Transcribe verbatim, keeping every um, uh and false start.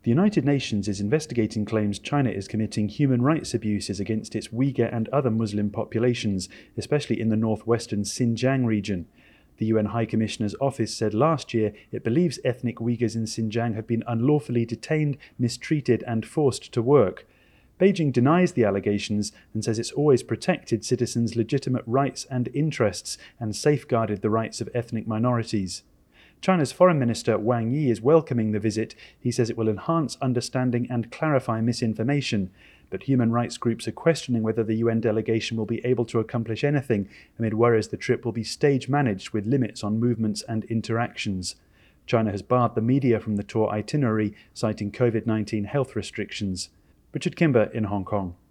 The United Nations is investigating claims China is committing human rights abuses against its Uyghur and other Muslim populations, especially in the northwestern Xinjiang region. The U N High Commissioner's office said last year it believes ethnic Uyghurs in Xinjiang have been unlawfully detained, mistreated, and forced to work. Beijing denies the allegations and says it's always protected citizens' legitimate rights and interests and safeguarded the rights of ethnic minorities. China's Foreign Minister Wang Yi is welcoming the visit. He says it will enhance understanding and clarify misinformation. But human rights groups are questioning whether the U N delegation will be able to accomplish anything, amid worries the trip will be stage-managed with limits on movements and interactions. China has barred the media from the tour itinerary, citing COVID nineteen health restrictions. Richard Kimber in Hong Kong.